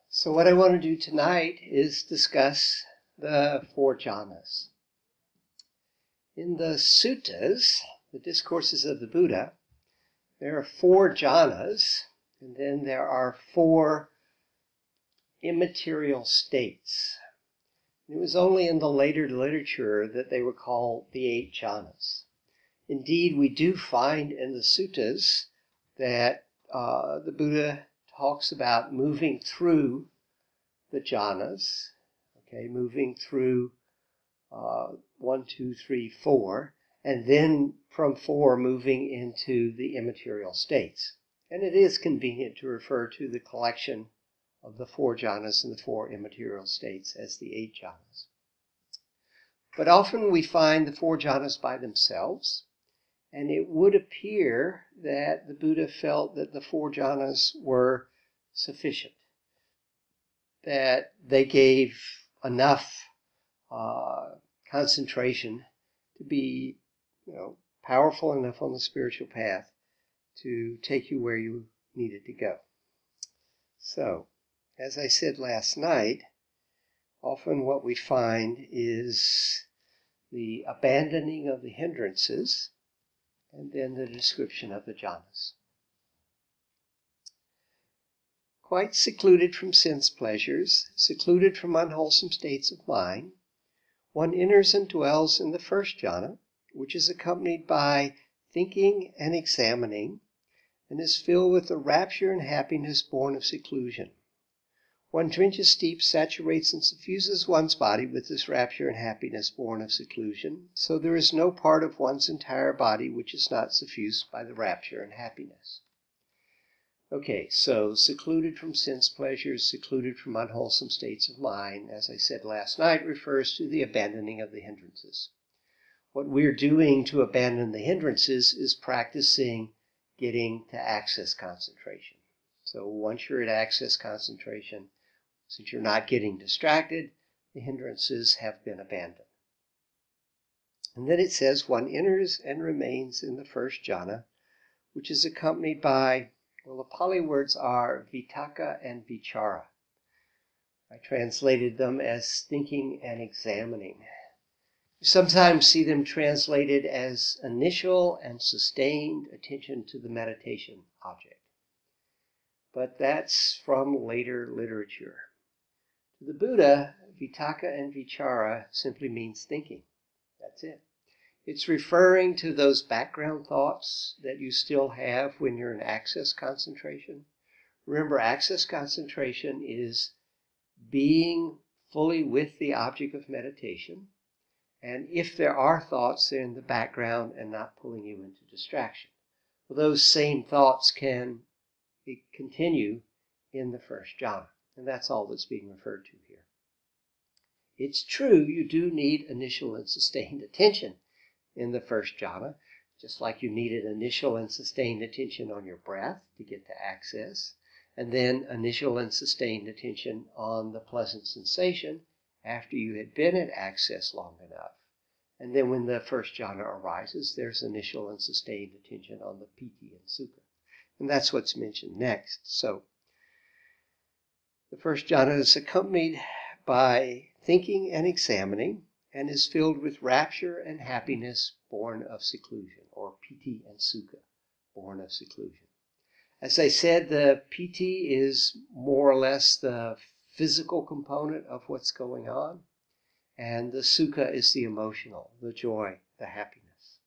So what I want to do tonight is discuss the four jhanas. In the suttas, the discourses of the Buddha, there are four jhanas, and then there are four immaterial states. It was only in the later literature that they were called the 8 jhanas. Indeed, we do find in the suttas that the Buddha talks about moving through the jhanas, moving through 1, 2, 3, 4, and then from 4 moving into the immaterial states. And it is convenient to refer to the collection of the 4 jhanas and the 4 immaterial states as the 8 jhanas. But often we find the 4 jhanas by themselves, and it would appear that the Buddha felt that the 4 jhanas were sufficient, that they gave enough concentration to be, powerful enough on the spiritual path to take you where you needed to go. So, as I said last night, often what we find is the abandoning of the hindrances and then the description of the jhanas. Quite secluded from sense pleasures, secluded from unwholesome states of mind, one enters and dwells in the first jhana, which is accompanied by thinking and examining, and is filled with the rapture and happiness born of seclusion. One drenches deep, saturates and suffuses one's body with this rapture and happiness born of seclusion, so there is no part of one's entire body which is not suffused by the rapture and happiness. Okay, so secluded from sense pleasures, secluded from unwholesome states of mind, as I said last night, refers to the abandoning of the hindrances. What we're doing to abandon the hindrances is practicing getting to access concentration. So once you're at access concentration, since you're not getting distracted, the hindrances have been abandoned. And then it says one enters and remains in the first jhana, which is accompanied by, the Pali words are vitakka and vichara. I translated them as thinking and examining. You sometimes see them translated as initial and sustained attention to the meditation object. But that's from later literature. To the Buddha, vitakka and vichara simply means thinking. That's it. It's referring to those background thoughts that you still have when you're in access concentration. Remember, access concentration is being fully with the object of meditation. And if there are thoughts, they're in the background and not pulling you into distraction. Well, those same thoughts can continue in the first jhana. And that's all that's being referred to here. It's true, you do need initial and sustained attention in the first jhana, just like you needed initial and sustained attention on your breath to get to access, and then initial and sustained attention on the pleasant sensation after you had been at access long enough. And then when the first jhana arises, there's initial and sustained attention on the piti and sukha. And that's what's mentioned next. So, the first jhana is accompanied by thinking and examining, and is filled with rapture and happiness born of seclusion, or piti and sukha, born of seclusion. As I said, the piti is more or less the physical component of what's going on, and the sukha is the emotional, the joy, the happiness.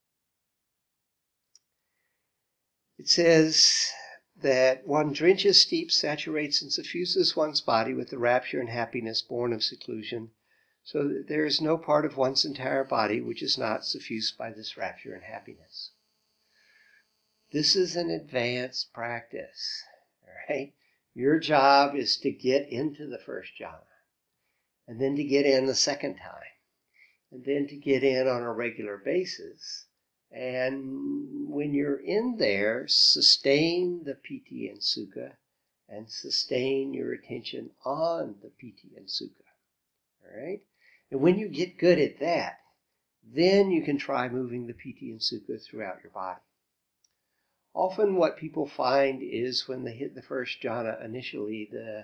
It says that one drenches, steeps, saturates, and suffuses one's body with the rapture and happiness born of seclusion, so that there is no part of one's entire body which is not suffused by this rapture and happiness. This is an advanced practice, all right? Your job is to get into the first jhana, and then to get in the second time, and then to get in on a regular basis. And when you're in there, sustain the piti and sukha, and sustain your attention on the piti and sukha, all right? And when you get good at that, then you can try moving the piti and sukha throughout your body. Often what people find is when they hit the first jhana initially, the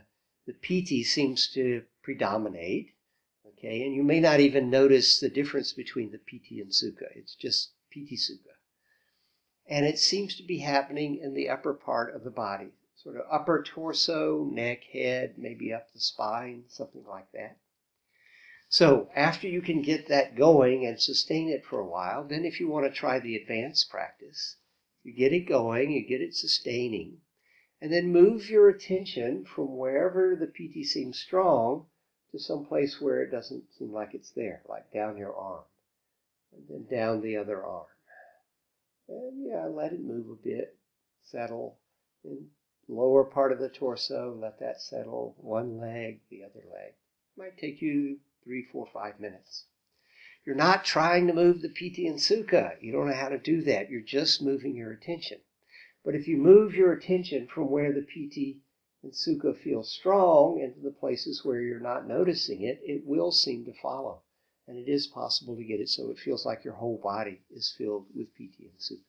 the piti seems to predominate. Okay, and you may not even notice the difference between the piti and sukha. It's just piti sukha. And it seems to be happening in the upper part of the body, sort of upper torso, neck, head, maybe up the spine, something like that. So after you can get that going and sustain it for a while, then if you want to try the advanced practice, you get it going, you get it sustaining, and then move your attention from wherever the piti seems strong to some place where it doesn't seem like it's there, like down your arm, and then down the other arm. And let it move a bit, settle in lower part of the torso, let that settle, one leg, the other leg. It might take you 3, 4, 5 minutes. You're not trying to move the piti and sukha. You don't know how to do that. You're just moving your attention. But if you move your attention from where the piti and sukha feel strong into the places where you're not noticing it, it will seem to follow. And it is possible to get it so it feels like your whole body is filled with piti and sukha.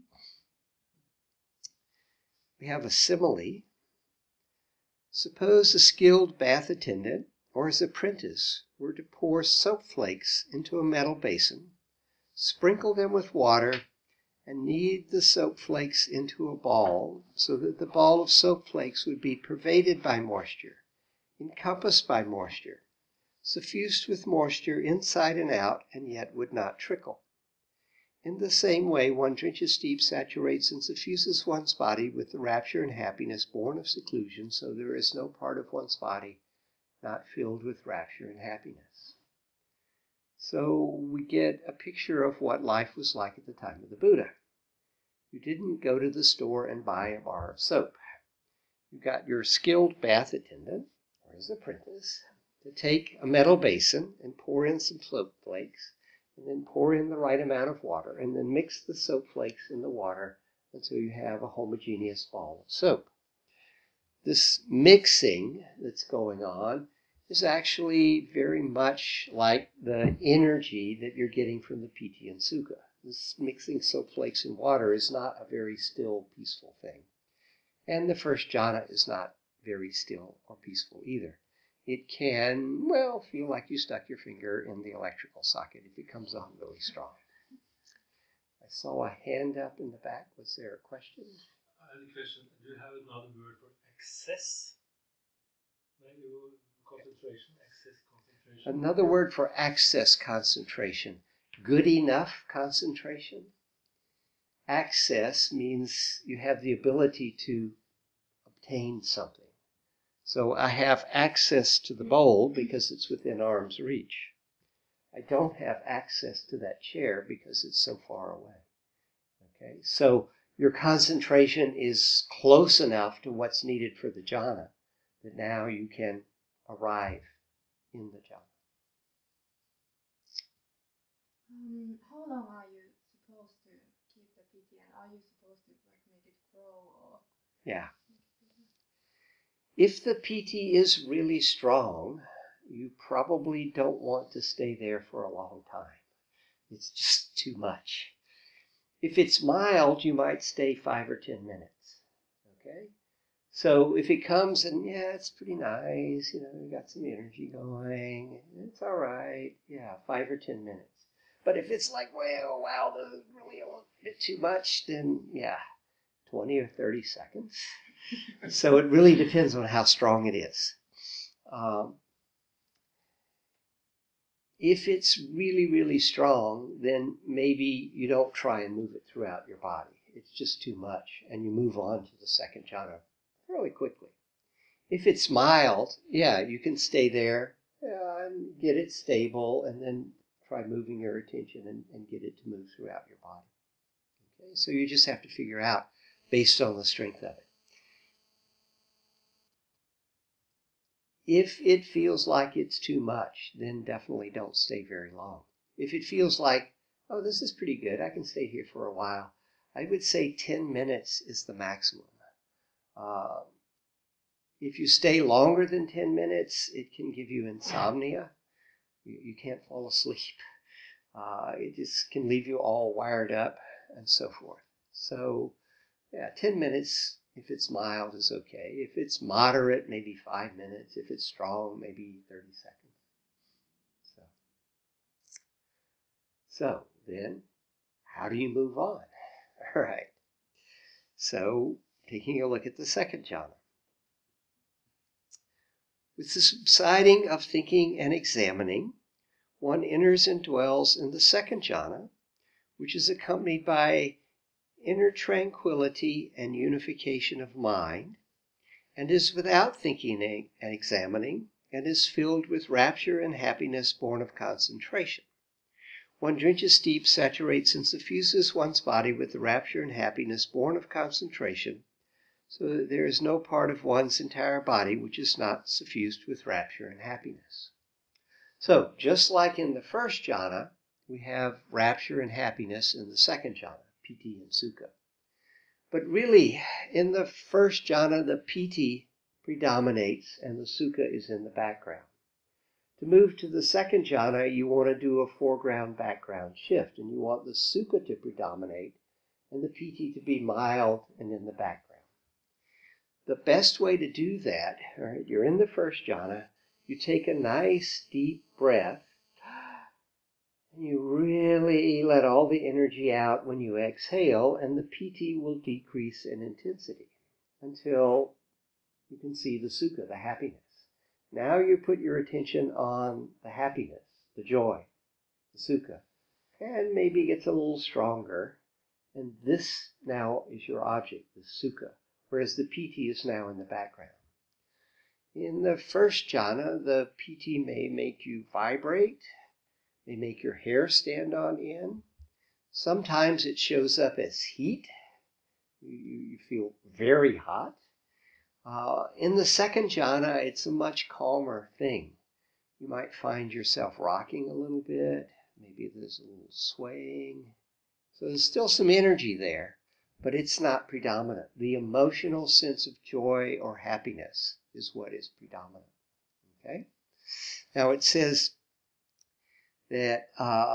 We have a simile. Suppose a skilled bath attendant or his apprentice were to pour soap flakes into a metal basin, sprinkle them with water, and knead the soap flakes into a ball so that the ball of soap flakes would be pervaded by moisture, encompassed by moisture, suffused with moisture inside and out, and yet would not trickle. In the same way, one drenches deep, saturates, and suffuses one's body with the rapture and happiness born of seclusion, so there is no part of one's body not filled with rapture and happiness. So we get a picture of what life was like at the time of the Buddha. You didn't go to the store and buy a bar of soap. You got your skilled bath attendant, or his apprentice, to take a metal basin and pour in some soap flakes, and then pour in the right amount of water, and then mix the soap flakes in the water until you have a homogeneous ball of soap. This mixing that's going on is actually very much like the energy that you're getting from the piti and sukha. This mixing soap flakes in water is not a very still, peaceful thing. And the first jhana is not very still or peaceful either. It can, feel like you stuck your finger in the electrical socket if it comes on really strong. I saw a hand up in the back. Was there a question? I have a question. Do you have another word for excess? Concentration, excess concentration. Another word for access concentration. Good enough concentration. Access means you have the ability to obtain something. So I have access to the bowl because it's within arm's reach. I don't have access to that chair because it's so far away. Okay, so your concentration is close enough to what's needed for the jhana that now you can arrive in the jhana. How long are you supposed to keep the piti, and are you supposed to make it grow or? Yeah. If the piti is really strong, you probably don't want to stay there for a long time. It's just too much. If it's mild, you might stay 5 or 10 minutes. Okay? So if it comes and, it's pretty nice, you got some energy going, it's all right, 5 or 10 minutes. But if it's like, wow, this is really a bit too much, then 20 or 30 seconds. So it really depends on how strong it is. If it's really, really strong, then maybe you don't try and move it throughout your body. It's just too much, and you move on to the second jhana fairly quickly. If it's mild, you can stay there and get it stable, and then try moving your attention and get it to move throughout your body. Okay, so you just have to figure out based on the strength of it. If it feels like it's too much, then definitely don't stay very long. If it feels like, this is pretty good, I can stay here for a while, I would say 10 minutes is the maximum. If you stay longer than 10 minutes, it can give you insomnia. You can't fall asleep. It just can leave you all wired up and so forth. So, 10 minutes If it's mild, is okay. If it's moderate, maybe 5 minutes. If it's strong, maybe 30 seconds. So then, how do you move on? All right. So, taking a look at the second jhana. With the subsiding of thinking and examining, one enters and dwells in the second jhana, which is accompanied by inner tranquility and unification of mind, and is without thinking and examining, and is filled with rapture and happiness born of concentration. One drenches deep, saturates, and suffuses one's body with the rapture and happiness born of concentration, so that there is no part of one's entire body which is not suffused with rapture and happiness. So, just like in the first jhana, we have rapture and happiness in the second jhana, piti and sukha. But really, in the first jhana, the piti predominates and the sukha is in the background. To move to the second jhana, you want to do a foreground-background shift, and you want the sukha to predominate and the piti to be mild and in the background. The best way to do that, all right, you're in the first jhana, you take a nice deep breath, and you really let all the energy out when you exhale, and the piti will decrease in intensity until you can see the sukha, the happiness. Now you put your attention on the happiness, the joy, the sukha, and maybe it gets a little stronger, and this now is your object, the sukha, whereas the piti is now in the background. In the first jhana, the piti may make you vibrate, may make your hair stand on end. Sometimes it shows up as heat. You feel very hot. In the second jhana, it's a much calmer thing. You might find yourself rocking a little bit. Maybe there's a little swaying. So there's still some energy there, but it's not predominant. The emotional sense of joy or happiness is what is predominant. Okay? Now it says that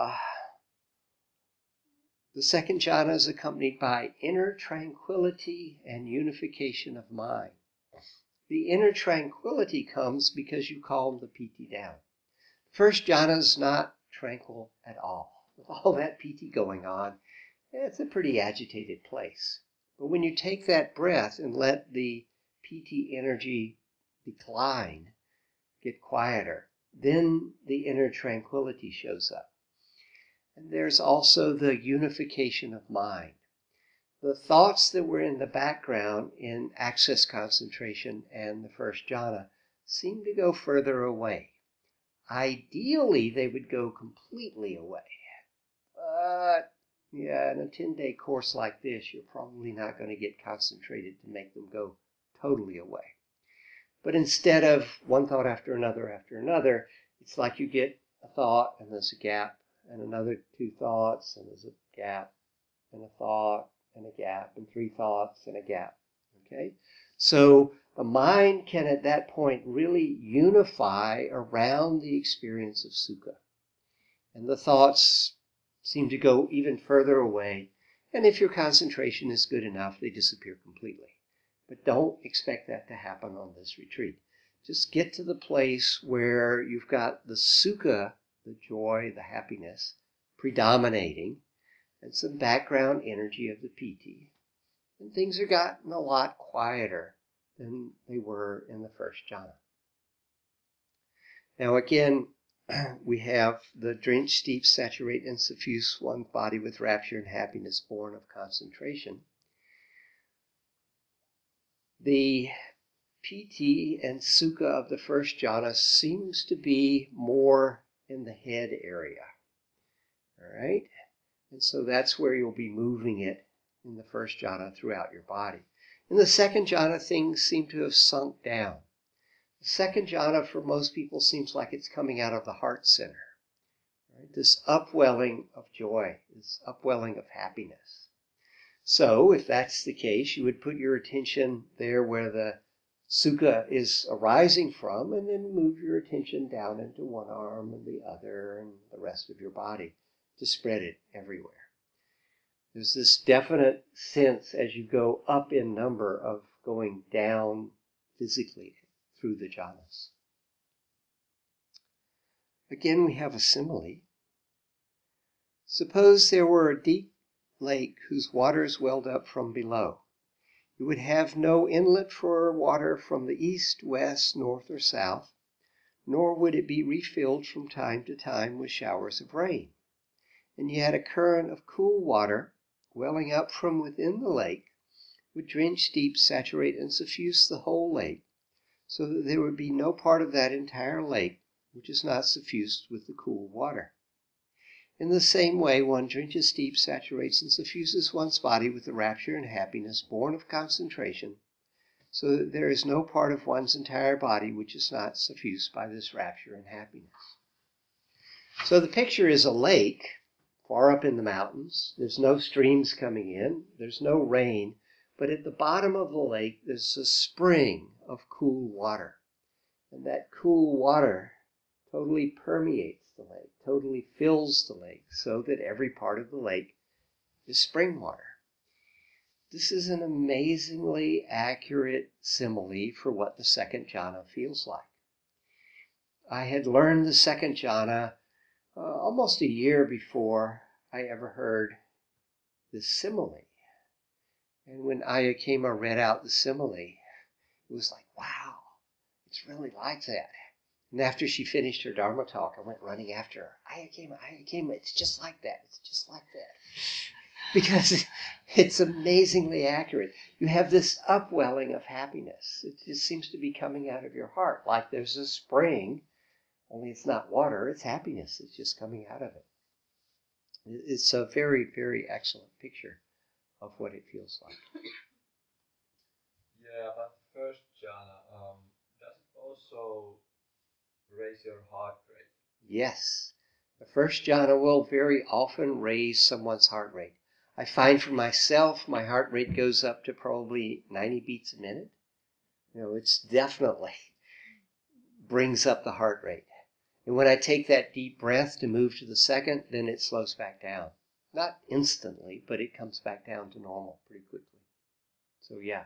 the second jhana is accompanied by inner tranquility and unification of mind. The inner tranquility comes because you calm the piti down. First jhana is not tranquil at all. With all that piti going on, it's a pretty agitated place. But when you take that breath and let the piti energy decline, get quieter, then the inner tranquility shows up. And there's also the unification of mind. The thoughts that were in the background in access concentration and the first jhana seem to go further away. Ideally, they would go completely away. But, yeah, in a 10-day course like this, you're probably not going to get concentrated to make them go totally away. But instead of one thought after another, it's like you get a thought and there's a gap, and another 2 thoughts and there's a gap, and a thought and a gap, and 3 thoughts and a gap. Okay? So the mind can at that point really unify around the experience of sukha. And the thoughts seem to go even further away. And if your concentration is good enough, they disappear completely. But don't expect that to happen on this retreat. Just get to the place where you've got the sukha, the joy, the happiness, predominating, and some background energy of the piti. And things have gotten a lot quieter than they were in the first jhana. Now again, we have the drench, steep, saturate, and suffuse one's body with rapture and happiness born of concentration. The piti and sukha of the first jhana seems to be more in the head area. All right? And so that's where you'll be moving it in the first jhana throughout your body. In the second jhana, things seem to have sunk down. The second jhana for most people seems like it's coming out of the heart center. Right? This upwelling of joy, this upwelling of happiness. So if that's the case, you would put your attention there where the sukha is arising from, and then move your attention down into one arm and the other and the rest of your body to spread it everywhere. There's this definite sense as you go up in number of going down physically through the jhanas. Again, we have a simile. Suppose there were a deep lake whose waters welled up from below. You would have no inlet for water from the east, west, north, or south, nor would it be refilled from time to time with showers of rain. And yet a current of cool water, welling up from within the lake, would drench, steep, saturate, and suffuse the whole lake, so that there would be no part of that entire lake which is not suffused with the cool water. In the same way, one drenches, steeps, saturates, and suffuses one's body with the rapture and happiness born of concentration, so that there is no part of one's entire body which is not suffused by this rapture and happiness. So the picture is a lake far up in the mountains. There's no streams coming in. There's no rain. But at the bottom of the lake, there's a spring of cool water. And that cool water totally permeates the lake, totally fills the lake, so that every part of the lake is spring water. This is an amazingly accurate simile for what the second jhana feels like. I had learned the second jhana almost a year before I ever heard this simile. And when Ayakema read out the simile, it was like, wow, it's really like that. And after she finished her Dharma talk, I went running after her. Ayakema, it's just like that. It's just like that. Because it's amazingly accurate. You have this upwelling of happiness. It just seems to be coming out of your heart, like there's a spring, only it's not water, it's happiness. It's just coming out of it. It's a very, very excellent picture of what it feels like. Yeah, but first jhana, does it also raise your heart rate? Yes. The first jhana will very often raise someone's heart rate. I find for myself, my heart rate goes up to probably 90 beats a minute. It's definitely brings up the heart rate. And when I take that deep breath to move to the second, then it slows back down. Not instantly, but it comes back down to normal pretty quickly. So yeah,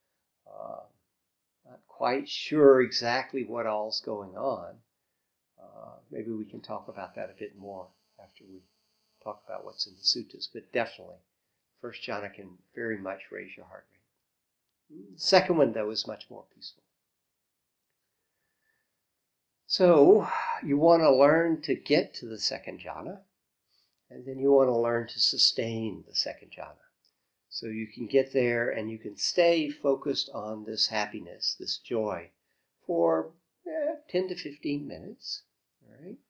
not quite sure exactly what all's going on. Maybe we can talk about that a bit more after we talk about what's in the suttas. But definitely, first jhana can very much raise your heart rate. The second one, though, is much more peaceful. So you want to learn to get to the second jhana, and then you want to learn to sustain the second jhana. So you can get there and you can stay focused on this happiness, this joy, for 10 to 15 minutes. All right?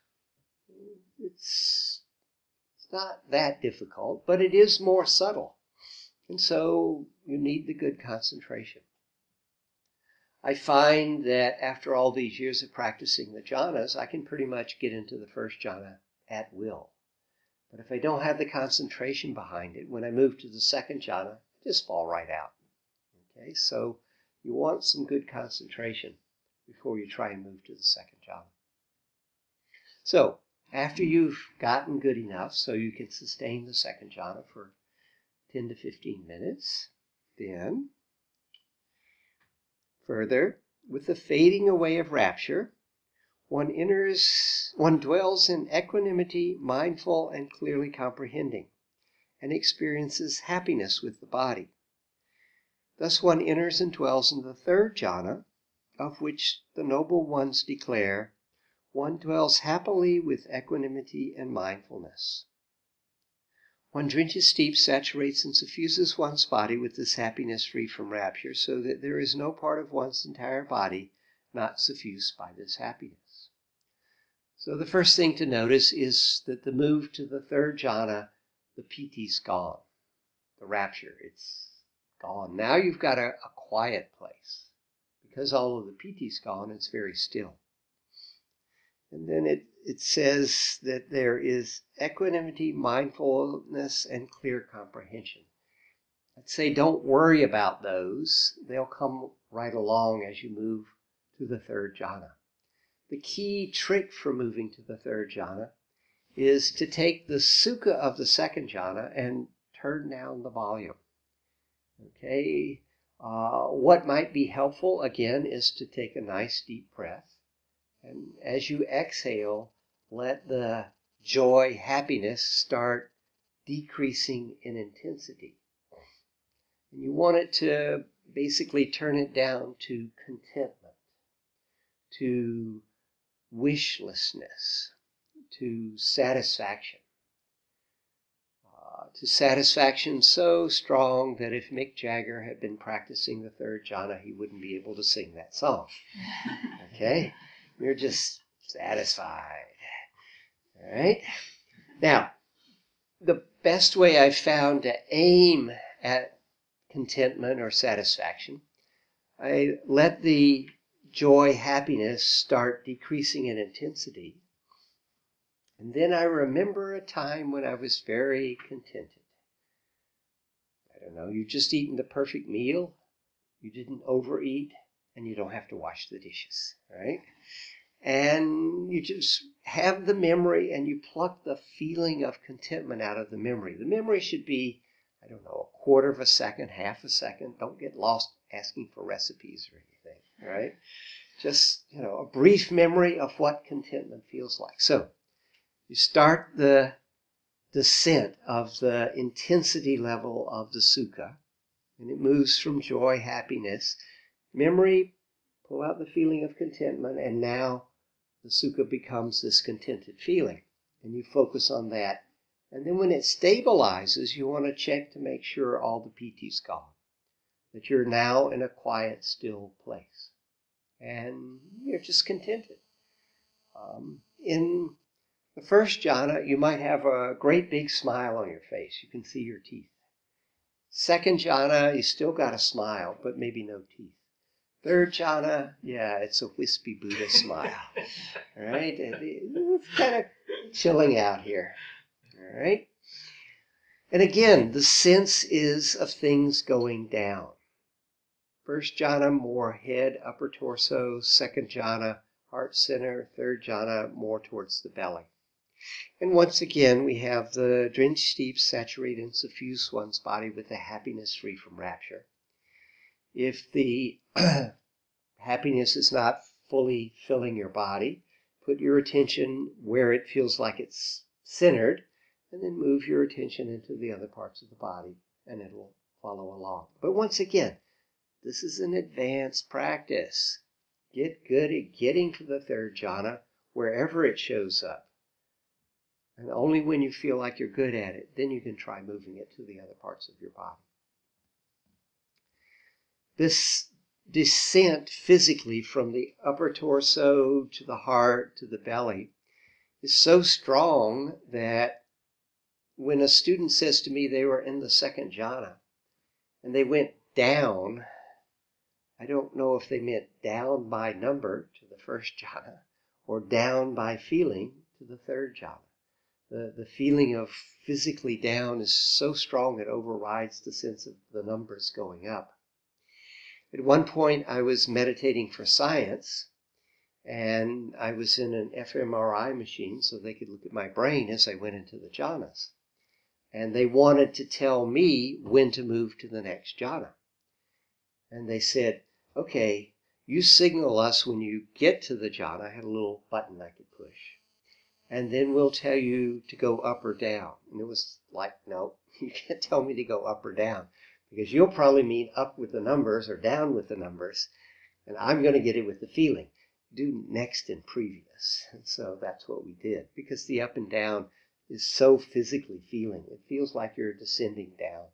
It's not that difficult, but it is more subtle. And so you need the good concentration. I find that after all these years of practicing the jhanas, I can pretty much get into the first jhana at will. But if I don't have the concentration behind it, when I move to the second jhana, I just fall right out. Okay, so you want some good concentration before you try and move to the second jhana. So, after you've gotten good enough so you can sustain the second jhana for 10 to 15 minutes, then further, with the fading away of rapture, one dwells in equanimity, mindful and clearly comprehending, and experiences happiness with the body. Thus one enters and dwells in the third jhana, of which the noble ones declare, one dwells happily with equanimity and mindfulness. One drenches, steeps, saturates, and suffuses one's body with this happiness free from rapture, so that there is no part of one's entire body not suffused by this happiness. So the first thing to notice is that the move to the third jhana, the piti's gone. The rapture, it's gone. Now you've got a quiet place. Because all of the piti's gone, it's very still. And then it says that there is equanimity, mindfulness, and clear comprehension. I'd say don't worry about those. They'll come right along as you move to the third jhana. The key trick for moving to the third jhana is to take the sukha of the second jhana and turn down the volume. Okay, what might be helpful, again, is to take a nice deep breath. And as you exhale, let the joy, happiness start decreasing in intensity. And you want it to basically turn it down to contentment, to wishlessness, to satisfaction. To satisfaction so strong that if Mick Jagger had been practicing the third jhana, he wouldn't be able to sing that song. Okay? You're just satisfied. All right? Now, the best way I've found to aim at contentment or satisfaction, I let the joy, happiness start decreasing in intensity. And then I remember a time when I was very contented. I don't know, you've just eaten the perfect meal, you didn't overeat, and you don't have to wash the dishes, right? And you just have the memory and you pluck the feeling of contentment out of the memory. The memory should be, I don't know, a quarter of a second, half a second. Don't get lost asking for recipes or anything, right? Just, a brief memory of what contentment feels like. So, you start the descent of the intensity level of the sukha, and it moves from joy, happiness, memory, pull out the feeling of contentment, and now the sukha becomes this contented feeling, and you focus on that. And then when it stabilizes, you want to check to make sure all the piti's gone, that you're now in a quiet, still place, and you're just contented. In the first jhana, you might have a great big smile on your face. You can see your teeth. Second jhana, you still got a smile, but maybe no teeth. Third jhana, yeah, it's a wispy Buddha smile. All right? It's kind of chilling out here. All right? And again, the sense is of things going down. First jhana, more head, upper torso. Second jhana, heart center. Third jhana, more towards the belly. And once again, we have the drench, steep, saturate, and suffuse one's body with the happiness free from rapture. If the happiness is not fully filling your body, put your attention where it feels like it's centered, and then move your attention into the other parts of the body, and it will follow along. But once again, this is an advanced practice. Get good at getting to the third jhana wherever it shows up. And only when you feel like you're good at it, then you can try moving it to the other parts of your body. This descent physically from the upper torso to the heart to the belly is so strong that when a student says to me they were in the second jhana and they went down, I don't know if they meant down by number to the first jhana or down by feeling to the third jhana. The feeling of physically down is so strong it overrides the sense of the numbers going up. At one point, I was meditating for science, and I was in an fMRI machine so they could look at my brain as I went into the jhanas. And they wanted to tell me when to move to the next jhana. And they said, okay, you signal us when you get to the jhana. I had a little button I could push. And then we'll tell you to go up or down. And it was like, no, you can't tell me to go up or down, because you'll probably mean up with the numbers or down with the numbers, and I'm going to get it with the feeling. Do next and previous. And so that's what we did, because the up and down is so physically feeling. It feels like you're descending down.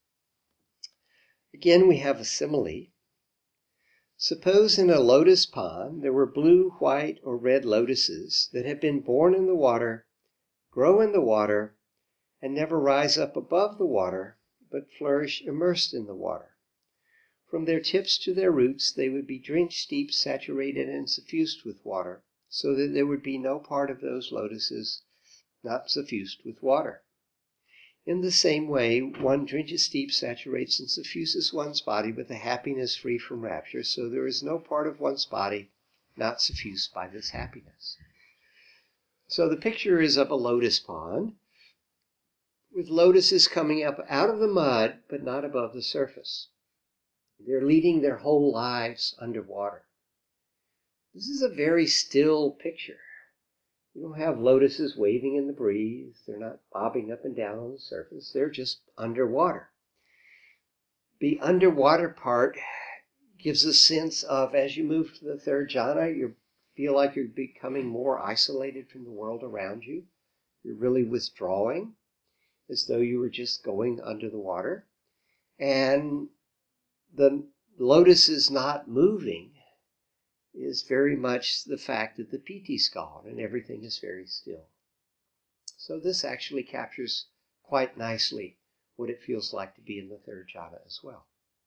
Again, we have a simile. Suppose in a lotus pond there were blue, white, or red lotuses that have been born in the water, grow in the water, and never rise up above the water, but flourish immersed in the water. From their tips to their roots they would be drenched, steeped, saturated, and suffused with water, so that there would be no part of those lotuses not suffused with water. In the same way, one drenches, steeps, saturates, and suffuses one's body with a happiness free from rapture, so there is no part of one's body not suffused by this happiness. So the picture is of a lotus pond with lotuses coming up out of the mud, but not above the surface. They're leading their whole lives underwater. This is a very still picture. You don't have lotuses waving in the breeze. They're not bobbing up and down on the surface. They're just underwater. The underwater part gives a sense of, as you move to the third jhana, you feel like you're becoming more isolated from the world around you. You're really withdrawing, as though you were just going under the water. And the lotus is not moving is very much the fact that the piti's gone and everything is very still. So this actually captures quite nicely what it feels like to be in the third jhana as well.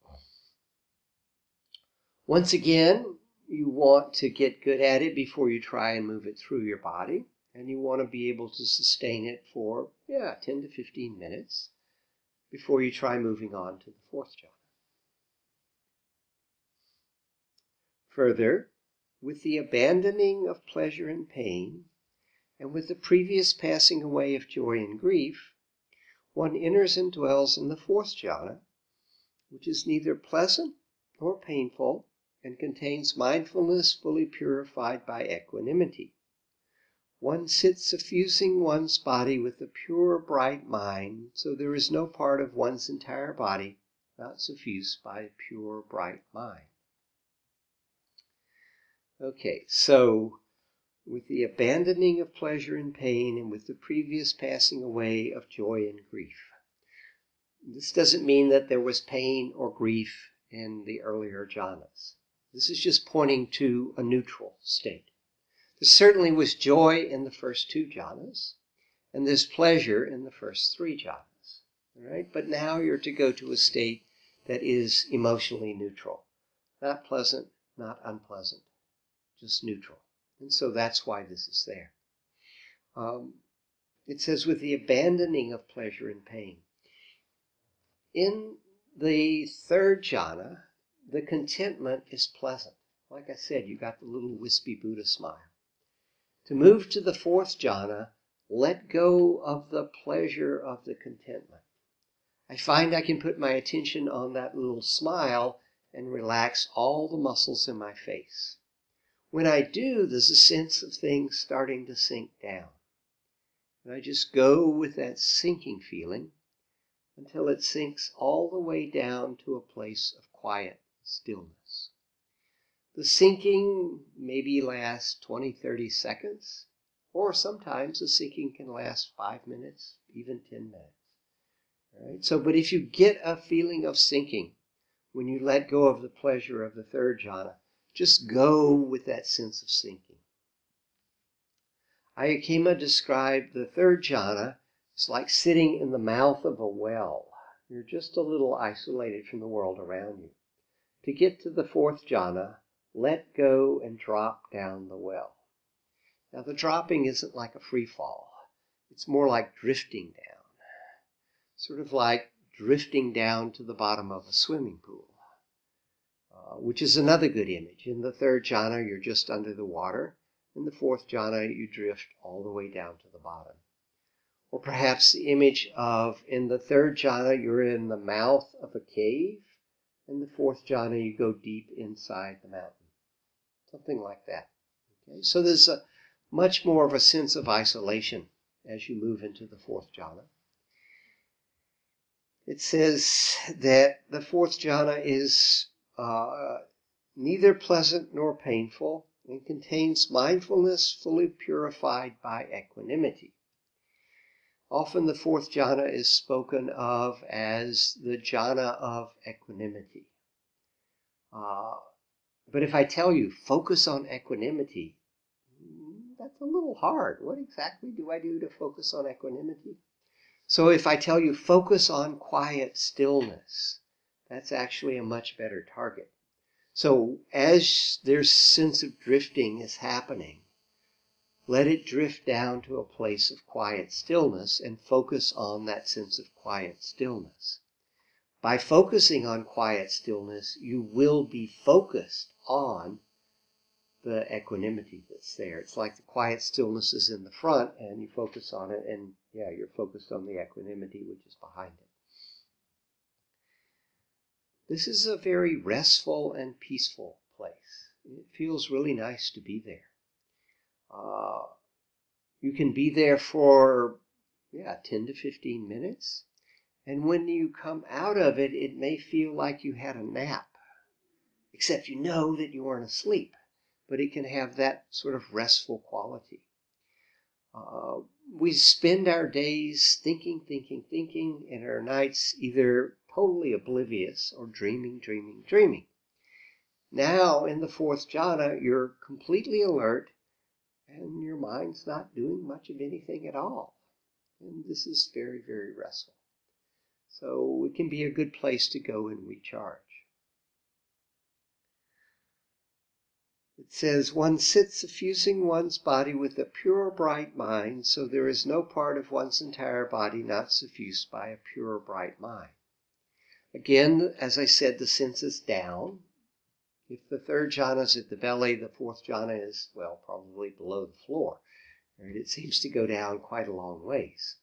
Once again, you want to get good at it before you try and move it through your body. And you want to be able to sustain it for 10 to 15 minutes before you try moving on to the fourth jhana. Further, with the abandoning of pleasure and pain, and with the previous passing away of joy and grief, one enters and dwells in the fourth jhana, which is neither pleasant nor painful, and contains mindfulness fully purified by equanimity. One sits suffusing one's body with a pure, bright mind, so there is no part of one's entire body not suffused by a pure, bright mind. Okay, so with the abandoning of pleasure and pain, and with the previous passing away of joy and grief. This doesn't mean that there was pain or grief in the earlier jhanas. This is just pointing to a neutral state. There certainly was joy in the first two jhanas, and there's pleasure in the first three jhanas. All right? But now you're to go to a state that is emotionally neutral. Not pleasant, not unpleasant, just neutral. And so that's why this is there. It says, with the abandoning of pleasure and pain. In the third jhana, the contentment is pleasant. Like I said, you got the little wispy Buddha smile. To move to the fourth jhana, let go of the pleasure of the contentment. I find I can put my attention on that little smile and relax all the muscles in my face. When I do, there's a sense of things starting to sink down. And I just go with that sinking feeling until it sinks all the way down to a place of quiet stillness. The sinking maybe lasts 20, 30 seconds, or sometimes the sinking can last 5 minutes, even 10 minutes. All right? So, but if you get a feeling of sinking when you let go of the pleasure of the third jhana, just go with that sense of sinking. Ayakema described the third jhana as like sitting in the mouth of a well. You're just a little isolated from the world around you. To get to the fourth jhana, let go and drop down the well. Now the dropping isn't like a free fall. It's more like drifting down. Sort of like drifting down to the bottom of a swimming pool. Which is another good image. In the third jhana, you're just under the water. In the fourth jhana, you drift all the way down to the bottom. Or perhaps the image of, in the third jhana, you're in the mouth of a cave. In the fourth jhana, you go deep inside the mountain. Something like that. Okay? So there's a much more of a sense of isolation as you move into the fourth jhana. It says that the fourth jhana is neither pleasant nor painful, and contains mindfulness fully purified by equanimity. Often the fourth jhana is spoken of as the jhana of equanimity. But if I tell you, focus on equanimity, that's a little hard. What exactly do I do to focus on equanimity? So if I tell you, focus on quiet stillness, that's actually a much better target. So as their sense of drifting is happening, let it drift down to a place of quiet stillness and focus on that sense of quiet stillness. By focusing on quiet stillness, you will be focused on the equanimity that's there. It's like the quiet stillness is in the front and you focus on it and Yeah, you're focused on the equanimity which is behind it. This is a very restful and peaceful place. It feels really nice to be there. You can be there for 10 to 15 minutes. And when you come out of it, it may feel like you had a nap, except you know that you weren't asleep. But it can have that sort of restful quality. We spend our days thinking, and our nights either totally oblivious or dreaming. Now, in the fourth jhana, you're completely alert, and your mind's not doing much of anything at all. And this is very, very restful. So it can be a good place to go and recharge. It says, one sits suffusing one's body with a pure, bright mind, so there is no part of one's entire body not suffused by a pure, bright mind. Again, as I said, the sense is down. If the third jhana is at the belly, the fourth jhana is, probably below the floor. And it seems to go down quite a long ways.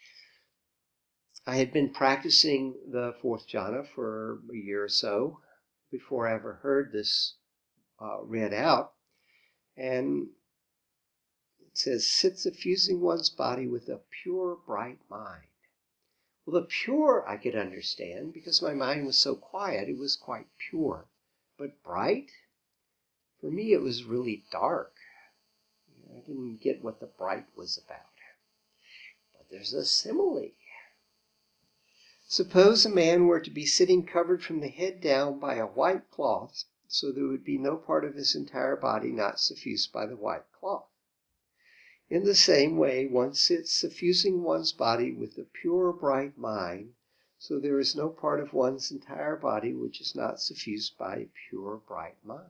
I had been practicing the fourth jhana for a year or so before I ever heard this read out. And it says, sit suffusing one's body with a pure, bright mind. Well, the pure I could understand because my mind was so quiet, it was quite pure. But bright? For me, it was really dark. I didn't get what the bright was about. But there's a simile. Suppose a man were to be sitting covered from the head down by a white cloth, so there would be no part of his entire body not suffused by the white cloth. In the same way, one sits suffusing one's body with a pure, bright mind, so there is no part of one's entire body which is not suffused by a pure, bright mind.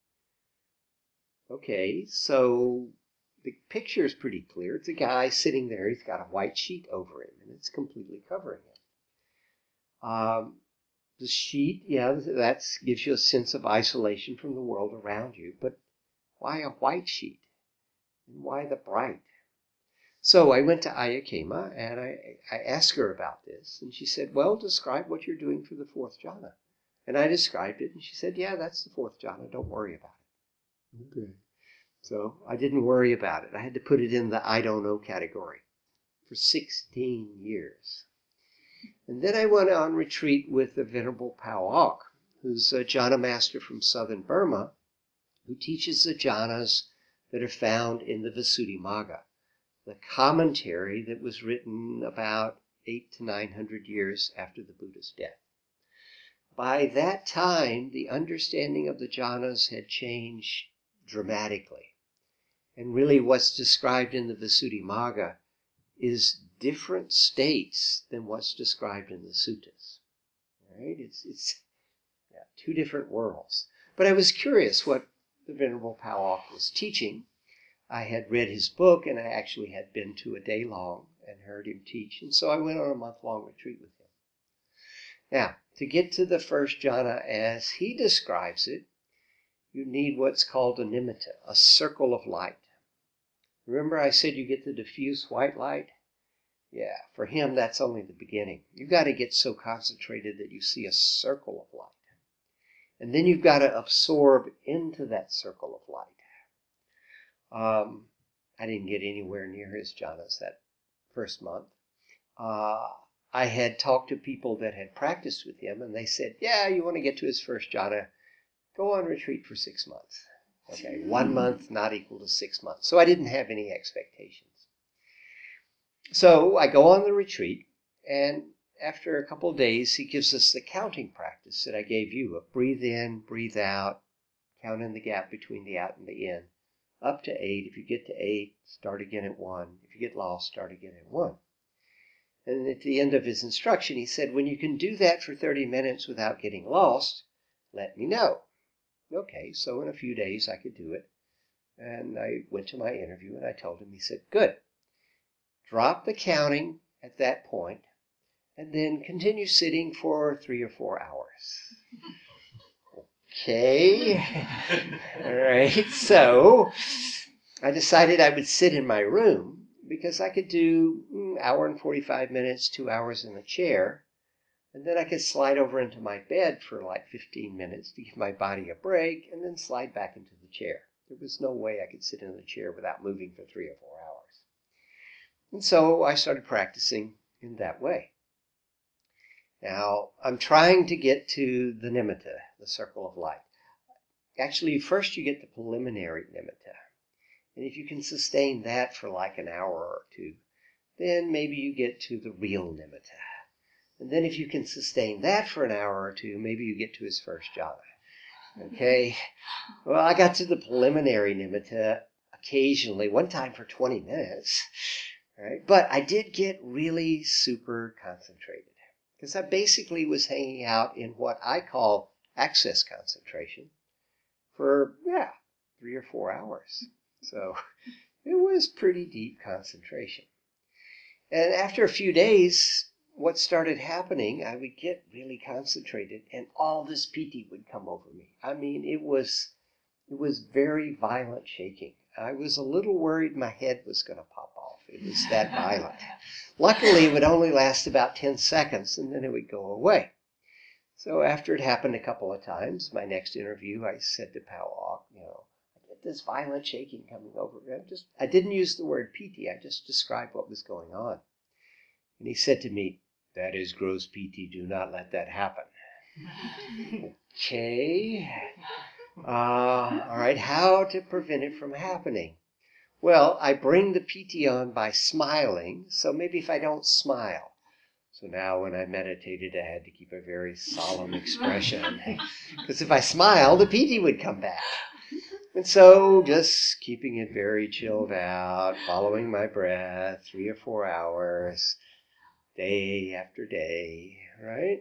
Okay, so the picture is pretty clear. It's a guy sitting there. He's got a white sheet over him, and it's completely covering him. The sheet, that gives you a sense of isolation from the world around you. But why a white sheet? And why the bright? So I went to Ayya Khema, and I asked her about this. And she said, well, describe what you're doing for the fourth jhana. And I described it, and she said, yeah, that's the fourth jhana. Don't worry about it. Okay. So I didn't worry about it. I had to put it in the I don't know category for 16 years. And then I went on retreat with the Venerable Pao Ok, who's a jhana master from southern Burma, who teaches the jhanas that are found in the Visuddhimagga, the commentary that was written about 800 to 900 years after the Buddha's death. By that time, the understanding of the jhanas had changed dramatically. And really what's described in the Visuddhimagga is different states than what's described in the suttas. Right? It's two different worlds. But I was curious what the Venerable Pao Ok was teaching. I had read his book, and I actually had been to a day-long and heard him teach. And so I went on a month-long retreat with him. Now, to get to the first jhana as he describes it, you need what's called a nimitta, a circle of light. Remember I said you get the diffuse white light? Yeah, for him that's only the beginning. You've got to get so concentrated that you see a circle of light. And then you've got to absorb into that circle of light. I didn't get anywhere near his jhanas that first month. I had talked to people that had practiced with him, and they said, yeah, you want to get to his first jhana, go on retreat for 6 months. Okay, 1 month not equal to 6 months. So I didn't have any expectations. So I go on the retreat, and after a couple of days, he gives us the counting practice that I gave you of breathe in, breathe out, count in the gap between the out and the in, up to 8. If you get to 8, start again at 1. If you get lost, start again at 1. And at the end of his instruction, he said, when you can do that for 30 minutes without getting lost, let me know. Okay, so in a few days I could do it. And I went to my interview and I told him, he said, good. Drop the counting at that point and then continue sitting for 3 or 4 hours. Okay. All right. So I decided I would sit in my room because I could do hour and 45 minutes, 2 hours in the chair, and then I could slide over into my bed for like 15 minutes to give my body a break, and then slide back into the chair. There was no way I could sit in the chair without moving for 3 or 4 hours. And so I started practicing in that way. Now, I'm trying to get to the nimitta, the circle of light. Actually, first you get the preliminary nimitta. And if you can sustain that for like an hour or two, then maybe you get to the real nimitta. And then if you can sustain that for an hour or two, maybe you get to his first jhana. Okay? Well, I got to the preliminary nimitta occasionally, one time for 20 minutes. Right? But I did get really super concentrated, because I basically was hanging out in what I call access concentration for, 3 or 4 hours. So it was pretty deep concentration. And after a few days, what started happening, I would get really concentrated and all this piti would come over me. I mean, it was very violent shaking. I was a little worried my head was going to pop off. It was that violent. Luckily, it would only last about 10 seconds and then it would go away. So after it happened a couple of times, my next interview, I said to Pao Ok, I get this violent shaking coming over me. I didn't use the word piti. I just described what was going on. And he said to me, "That is gross piti. Do not let that happen." Okay. All right. How to prevent it from happening? Well, I bring the piti on by smiling. So maybe if I don't smile. So now when I meditated, I had to keep a very solemn expression. Because if I smiled, the piti would come back. And so just keeping it very chilled out, following my breath, 3 or 4 hours, day after day, right?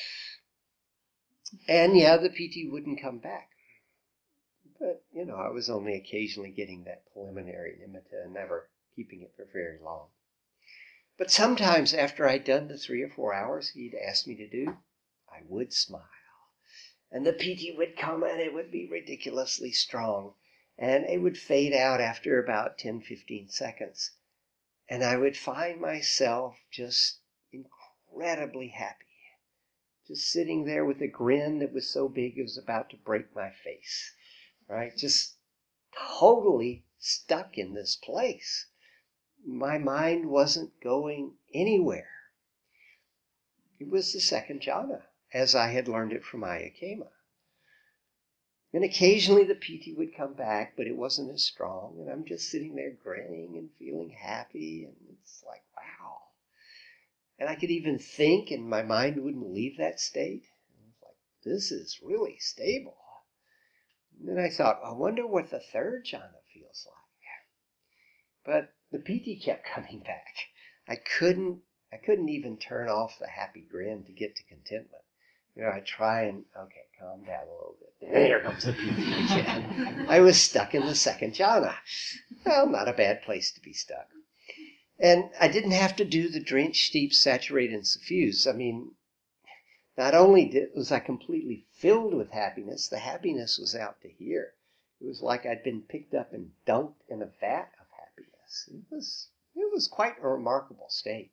And the piti wouldn't come back. But, I was only occasionally getting that preliminary nimitta and never keeping it for very long. But sometimes after I'd done the 3 or 4 hours he'd asked me to do, I would smile. And the piti would come and it would be ridiculously strong. And it would fade out after about 10, 15 seconds. And I would find myself just incredibly happy. Just sitting there with a grin that was so big it was about to break my face. Right? Just totally stuck in this place. My mind wasn't going anywhere. It was the second jhana, as I had learned it from Ayya Khema. And occasionally the piti would come back, but it wasn't as strong. And I'm just sitting there grinning and feeling happy. And it's like, wow. And I could even think, and my mind wouldn't leave that state. And I was like, this is really stable. And then I thought, I wonder what the third jhana feels like. But the piti kept coming back. I couldn't even turn off the happy grin to get to contentment. I try and, calm down a little bit. There comes the piti again. I was stuck in the second jhana. Well, not a bad place to be stuck. And I didn't have to do the drench, steep, saturate, and suffuse. I mean, not only was I completely filled with happiness, the happiness was out to here. It was like I'd been picked up and dunked in a vat of happiness. It was quite a remarkable state.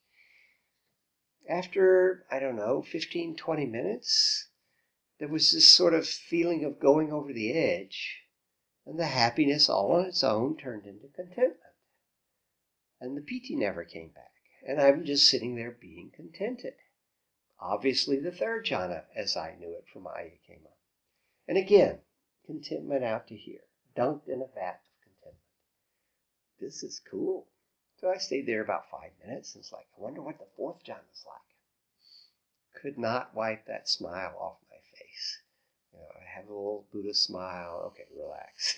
After, 15, 20 minutes, there was this sort of feeling of going over the edge, and the happiness all on its own turned into contentment. And the piti never came back, and I'm just sitting there being contented. Obviously the third jhana, as I knew it from Ayya Khema. And again, contentment out to here, dunked in a vat of contentment. This is cool. So I stayed there about 5 minutes, and it's like, I wonder what the fourth jhana's like. Could not wipe that smile off my face. I have a little Buddha smile. Okay, relax.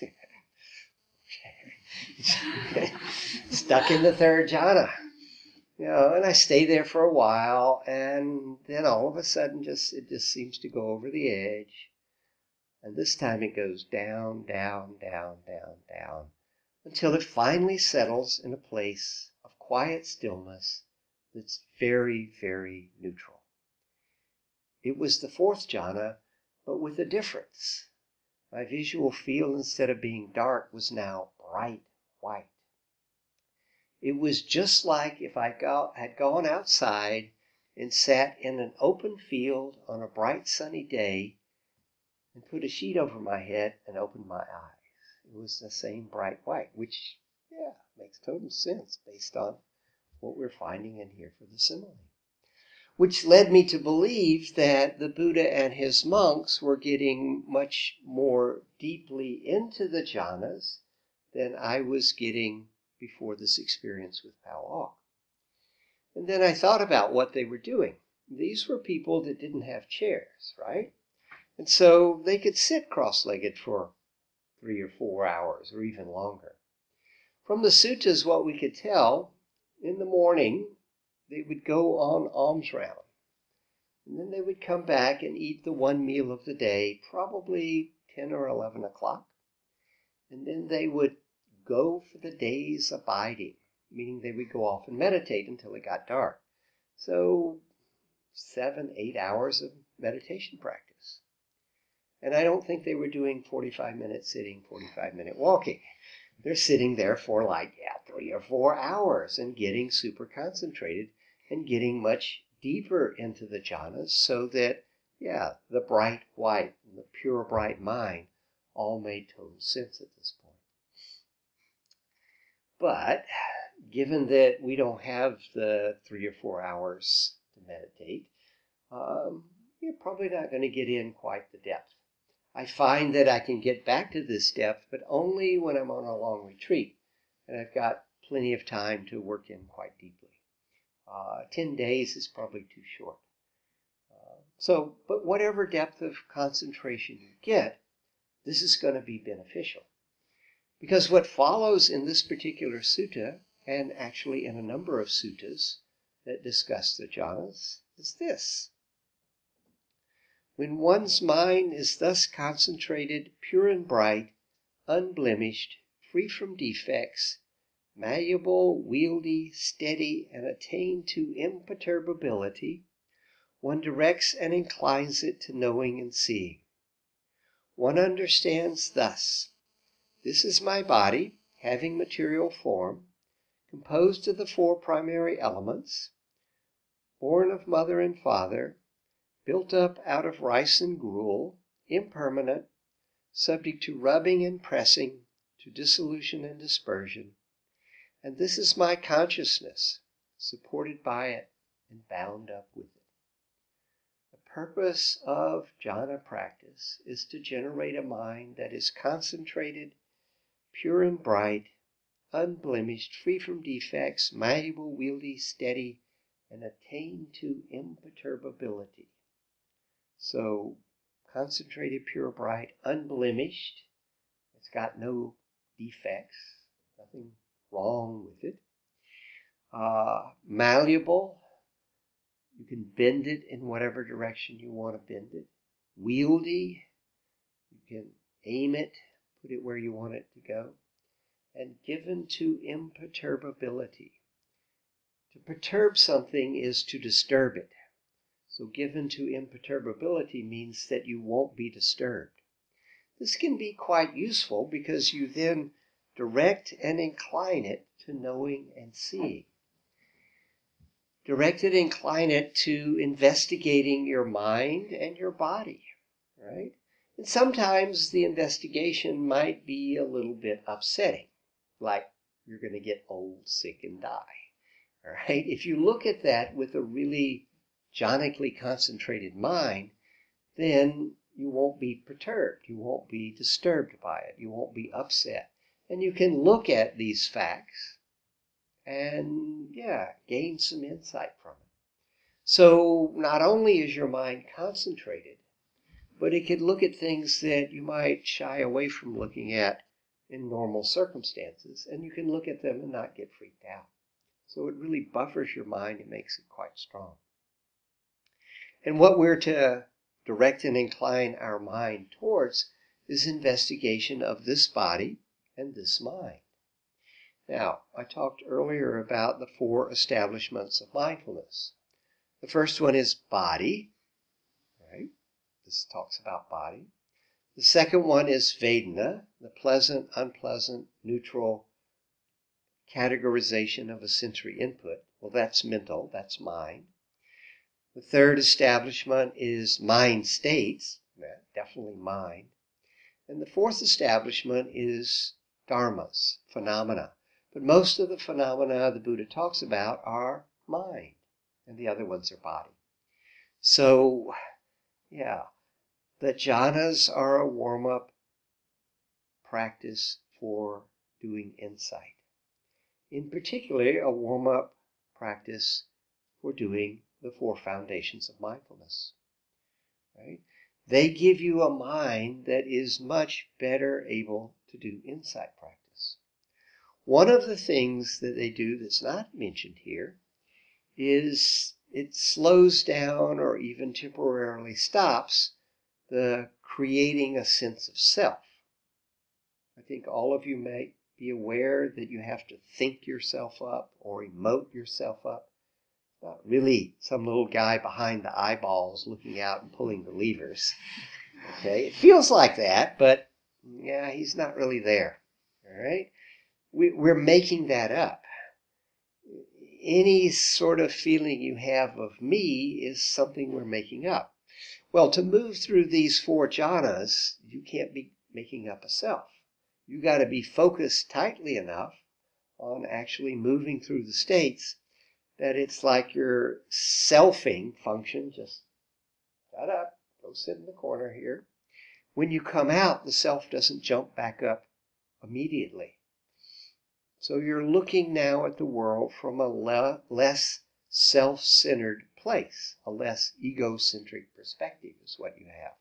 Stuck in the third jhana. And I stay there for a while, and then all of a sudden it just seems to go over the edge. And this time it goes down, down, down, down, down, until it finally settles in a place of quiet stillness that's very, very neutral. It was the fourth jhana, but with a difference. My visual field, instead of being dark, was now bright white. It was just like if I had gone outside and sat in an open field on a bright sunny day and put a sheet over my head and opened my eyes. It was the same bright white, which, yeah, makes total sense based on what we're finding in here for the simile. Which led me to believe that the Buddha and his monks were getting much more deeply into the jhanas than I was getting before this experience with Pao Ok. And then I thought about what they were doing. These were people that didn't have chairs, right? And so they could sit cross-legged for 3 or 4 hours or even longer. From the suttas, what we could tell, in the morning, they would go on alms round. And then they would come back and eat the one meal of the day, probably 10 or 11 o'clock. And then they would go for the day's abiding, meaning they would go off and meditate until it got dark. So 7, 8 hours of meditation practice. And I don't think they were doing 45-minute sitting, 45-minute walking. They're sitting there for 3 or 4 hours and getting super concentrated and getting much deeper into the jhanas so that, the bright white and the pure bright mind all made total sense at this point. But given that we don't have the 3 or 4 hours to meditate, you're probably not going to get in quite the depth. I find that I can get back to this depth, but only when I'm on a long retreat, and I've got plenty of time to work in quite deeply. 10 days is probably too short. But whatever depth of concentration you get, this is going to be beneficial. Because what follows in this particular sutta, and actually in a number of suttas that discuss the jhanas, is this. When one's mind is thus concentrated, pure and bright, unblemished, free from defects, malleable, wieldy, steady, and attained to imperturbability, one directs and inclines it to knowing and seeing. One understands thus: this is my body, having material form, composed of the 4 primary elements, born of mother and father, built up out of rice and gruel, impermanent, subject to rubbing and pressing, to dissolution and dispersion. And this is my consciousness, supported by it and bound up with it. The purpose of jhana practice is to generate a mind that is concentrated, pure and bright, unblemished, free from defects, malleable, wieldy, steady, and attained to imperturbability. So, concentrated, pure, bright, unblemished. It's got no defects, nothing wrong with it. Malleable. You can bend it in whatever direction you want to bend it. Wieldy. You can aim it, put it where you want it to go. And given to imperturbability. To perturb something is to disturb it. So given to imperturbability means that you won't be disturbed. This can be quite useful because you then direct and incline it to knowing and seeing. Direct and incline it to investigating your mind and your body, right? And sometimes the investigation might be a little bit upsetting, like you're going to get old, sick, and die, all right? If you look at that with a really jhanically concentrated mind, then you won't be perturbed. You won't be disturbed by it. You won't be upset. And you can look at these facts and, gain some insight from it. So not only is your mind concentrated, but it can look at things that you might shy away from looking at in normal circumstances, and you can look at them and not get freaked out. So it really buffers your mind and makes it quite strong. And what we're to direct and incline our mind towards is investigation of this body and this mind. Now, I talked earlier about the 4 establishments of mindfulness. The first one is body, right? This talks about body. The second one is Vedana, the pleasant, unpleasant, neutral, categorization of a sensory input. Well, that's mental, that's mind. The third establishment is mind states, definitely mind. And the fourth establishment is dharmas, phenomena. But most of the phenomena the Buddha talks about are mind, and the other ones are body. So, yeah, the jhanas are a warm-up practice for doing insight. In particular, a warm-up practice for doing the 4 foundations of mindfulness. Right? They give you a mind that is much better able to do insight practice. One of the things that they do that's not mentioned here is it slows down or even temporarily stops the creating a sense of self. I think all of you may be aware that you have to think yourself up or emote yourself up. Not really some little guy behind the eyeballs looking out and pulling the levers. Okay, it feels like that, but yeah, he's not really there. All right, we're making that up. Any sort of feeling you have of me is something we're making up. Well, to move through these 4 jhanas, you can't be making up a self. You got to be focused tightly enough on actually moving through the states that it's like your selfing function, just shut up, go sit in the corner here. When you come out, the self doesn't jump back up immediately. So you're looking now at the world from a less self-centered place, a less egocentric perspective is what you have.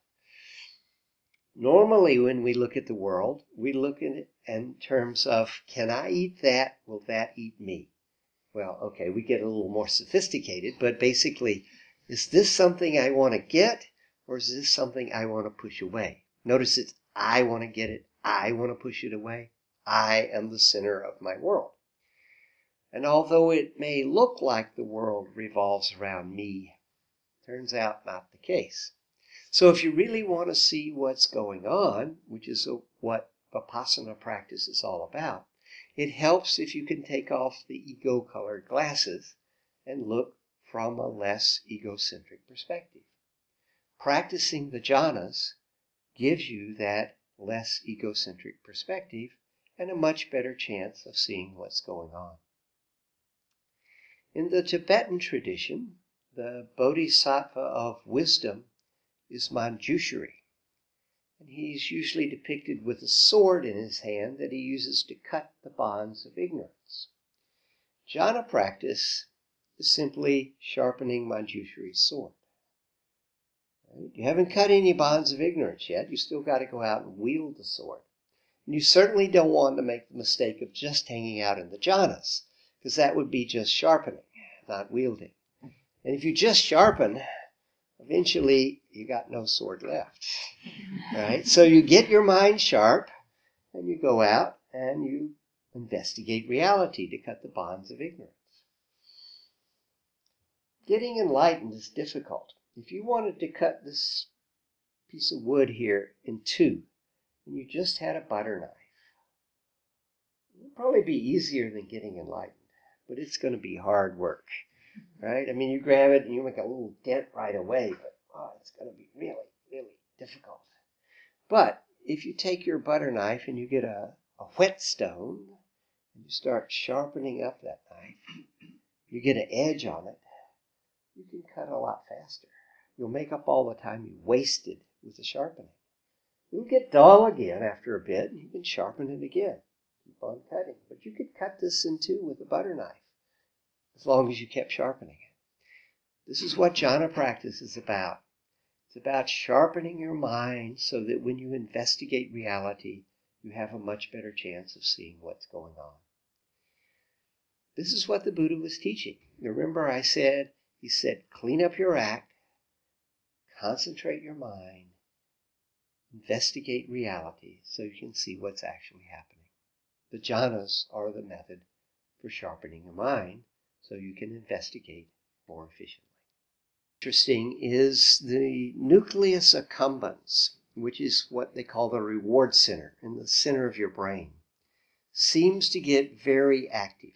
Normally when we look at the world, we look at it in terms of, can I eat that? Will that eat me? Well, okay, we get a little more sophisticated, but basically, is this something I want to get, or is this something I want to push away? Notice it's I want to get it, I want to push it away. I am the center of my world. And although it may look like the world revolves around me, turns out not the case. So if you really want to see what's going on, which is what Vipassana practice is all about, it helps if you can take off the ego-colored glasses and look from a less egocentric perspective. Practicing the jhanas gives you that less egocentric perspective and a much better chance of seeing what's going on. In the Tibetan tradition, the Bodhisattva of wisdom is Manjushri. And he's usually depicted with a sword in his hand that he uses to cut the bonds of ignorance. Jhana practice is simply sharpening Manjushri's sword. Right? You haven't cut any bonds of ignorance yet. You still got to go out and wield the sword. And you certainly don't want to make the mistake of just hanging out in the jhanas, because that would be just sharpening, not wielding. And if you just sharpen, eventually you got no sword left. Right? So you get your mind sharp, and you go out and you investigate reality to cut the bonds of ignorance. Getting enlightened is difficult. If you wanted to cut this piece of wood here in 2, and you just had a butter knife, it would probably be easier than getting enlightened, but it's going to be hard work. Right? I mean, you grab it and you make a little dent right away, but it's going to be really, really difficult. But if you take your butter knife and you get a whetstone and you start sharpening up that knife, you get an edge on it, you can cut a lot faster. You'll make up all the time you wasted with the sharpening. It'll get dull again after a bit, and you can sharpen it again. Keep on cutting. But you could cut this in 2 with a butter knife, as long as you kept sharpening it. This is what jhana practice is about. It's about sharpening your mind so that when you investigate reality, you have a much better chance of seeing what's going on. This is what the Buddha was teaching. Remember he said, clean up your act, concentrate your mind, investigate reality so you can see what's actually happening. The jhanas are the method for sharpening your mind so you can investigate more efficiently. Interesting is the nucleus accumbens, which is what they call the reward center, in the center of your brain. seems to get very active.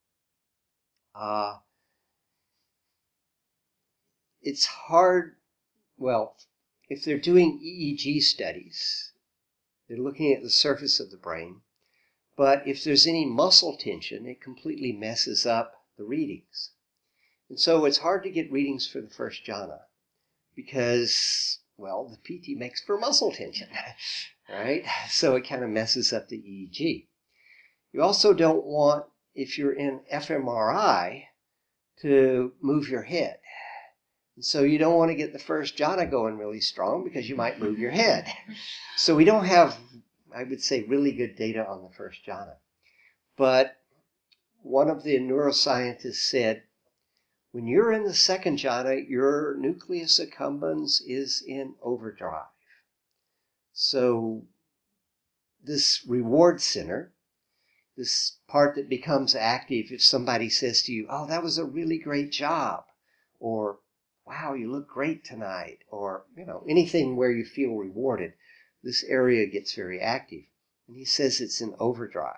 It's hard, well, if they're doing EEG studies, they're looking at the surface of the brain, but if there's any muscle tension, it completely messes up the readings. And so it's hard to get readings for the first jhana because, well, the PT makes for muscle tension, right? So it kind of messes up the EEG. You also don't want, if you're in fMRI, to move your head. And so you don't want to get the first jhana going really strong because you might move your head. So we don't have, I would say, really good data on the first jhana. But one of the neuroscientists said, when you're in the second jhana, your nucleus accumbens is in overdrive. So this reward center, this part that becomes active if somebody says to you, oh, that was a really great job, or wow, you look great tonight, or anything where you feel rewarded, this area gets very active. And he says it's in overdrive.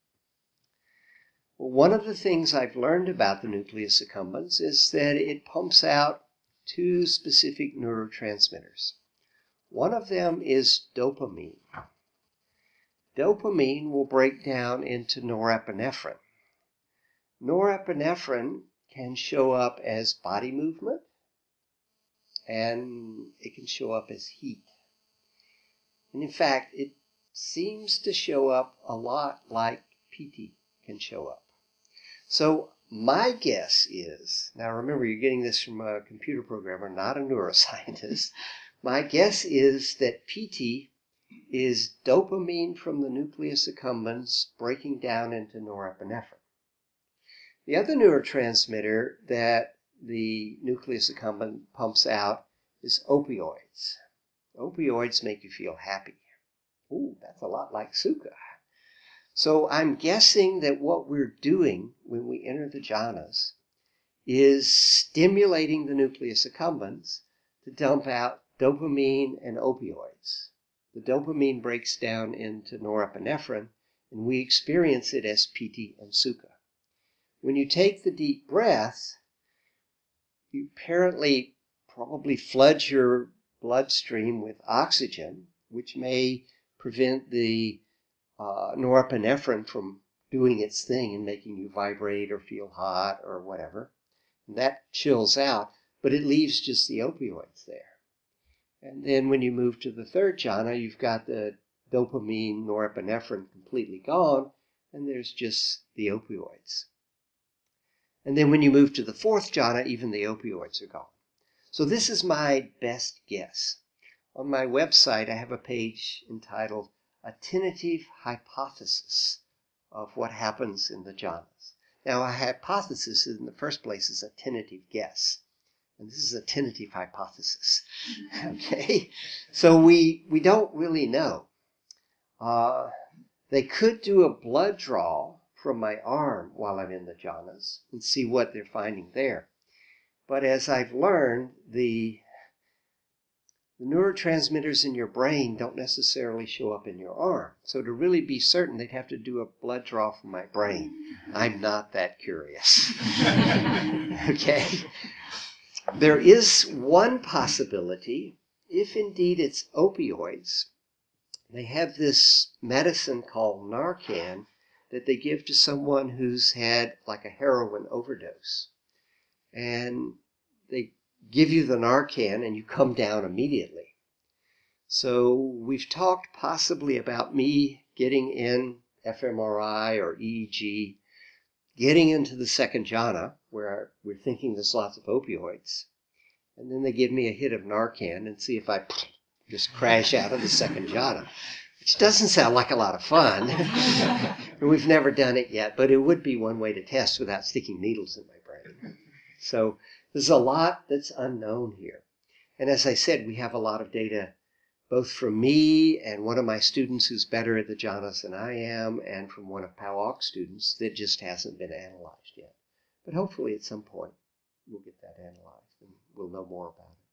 Well, one of the things I've learned about the nucleus accumbens is that it pumps out two specific neurotransmitters. One of them is dopamine. Dopamine will break down into norepinephrine. Norepinephrine can show up as body movement, and it can show up as heat. And in fact, it seems to show up a lot like PT can show up. So my guess is, now remember you're getting this from a computer programmer, not a neuroscientist, my guess is that PT is dopamine from the nucleus accumbens breaking down into norepinephrine. The other neurotransmitter that the nucleus accumbens pumps out is opioids. Opioids make you feel happy. Ooh, that's a lot like sukha. So I'm guessing that what we're doing when we enter the jhanas is stimulating the nucleus accumbens to dump out dopamine and opioids. The dopamine breaks down into norepinephrine, and we experience it as piti and sukha. When you take the deep breath, you apparently probably flood your bloodstream with oxygen, which may prevent the norepinephrine from doing its thing and making you vibrate or feel hot or whatever. And that chills out, but it leaves just the opioids there. And then when you move to the third jhana, you've got the dopamine, norepinephrine completely gone, and there's just the opioids. And then when you move to the fourth jhana, even the opioids are gone. So this is my best guess. On my website, I have a page entitled A Tentative Hypothesis of what happens in the jhanas. Now, a hypothesis in the first place is a tentative guess. And this is a tentative hypothesis. Okay? So we don't really know. They could do a blood draw from my arm while I'm in the jhanas and see what they're finding there. But as I've learned, the neurotransmitters in your brain don't necessarily show up in your arm. So to really be certain, they'd have to do a blood draw from my brain. I'm not that curious. Okay? There is one possibility, if indeed it's opioids. They have this medicine called Narcan that they give to someone who's had like a heroin overdose. And they give you the Narcan and you come down immediately. So we've talked possibly about me getting in fMRI or EEG, getting into the second jhana where we're thinking there's lots of opioids. And then they give me a hit of Narcan and see if I just crash out of the second jhana. Which doesn't sound like a lot of fun. We've never done it yet, but it would be one way to test without sticking needles in my brain. So there's a lot that's unknown here. And as I said, we have a lot of data both from me and one of my students who's better at the jhanas than I am, and from one of PAWOK's students that just hasn't been analyzed yet. But hopefully at some point we'll get that analyzed and we'll know more about it.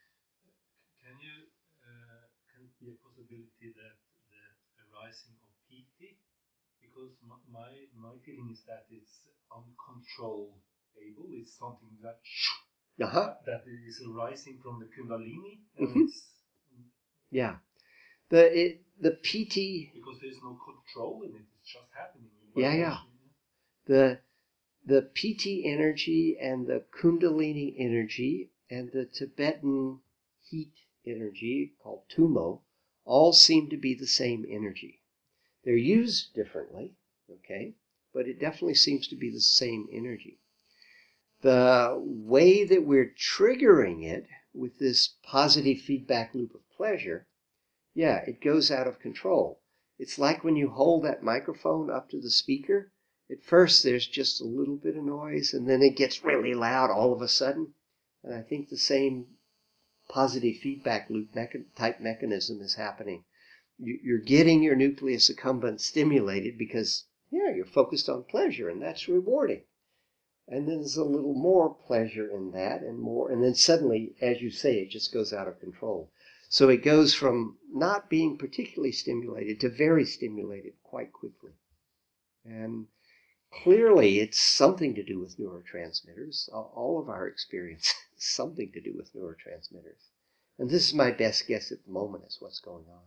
Can it be a possibility that the arising of PT? Because my feeling is that it's uncontrollable. It's something that that is arising from the Kundalini, and it's yeah. The PT, because there's no control in it; it's just happening. Yeah. The PT energy and the Kundalini energy and the Tibetan heat energy called Tumo all seem to be the same energy. They're used differently, okay, but it definitely seems to be the same energy. The way that we're triggering it with this positive feedback loop of pleasure, yeah, it goes out of control. It's like when you hold that microphone up to the speaker. At first, there's just a little bit of noise, and then it gets really loud all of a sudden. And I think the same positive feedback loop type mechanism is happening. You're getting your nucleus accumbens stimulated because, yeah, you're focused on pleasure, and that's rewarding. And then there's a little more pleasure in that and more. And then suddenly, as you say, it just goes out of control. So it goes from not being particularly stimulated to very stimulated quite quickly. And clearly, it's something to do with neurotransmitters. All of our experience is something to do with neurotransmitters. And this is my best guess at the moment is what's going on.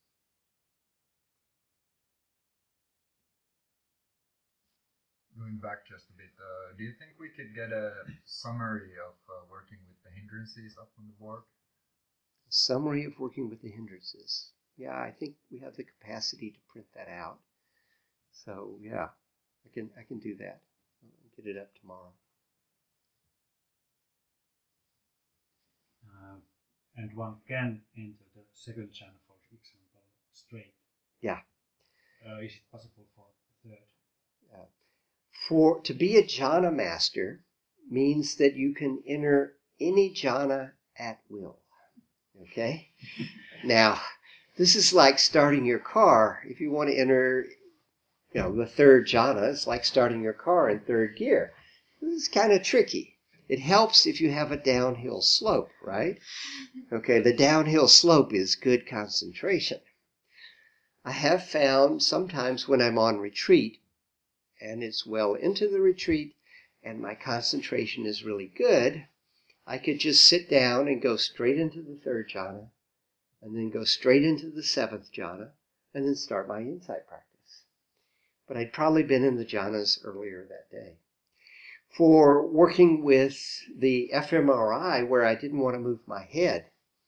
Going back just a bit, do you think we could get a summary of working with the hindrances up on the board? A summary of working with the hindrances. Yeah, I think we have the capacity to print that out. So yeah, I can do that. I'll get it up tomorrow. And one can enter the second channel, for example, straight. Yeah. Is it possible for the third? To be a jhana master means that you can enter any jhana at will. Okay? Now, this is like starting your car. If you want to enter, the third jhana, it's like starting your car in third gear. This is kind of tricky. It helps if you have a downhill slope, right? Okay, the downhill slope is good concentration. I have found sometimes when I'm on retreat, and it's well into the retreat, and my concentration is really good, I could just sit down and go straight into the third jhana, and then go straight into the seventh jhana, and then start my insight practice. But I'd probably been in the jhanas earlier that day. For working with the fMRI, where I didn't want to move my head,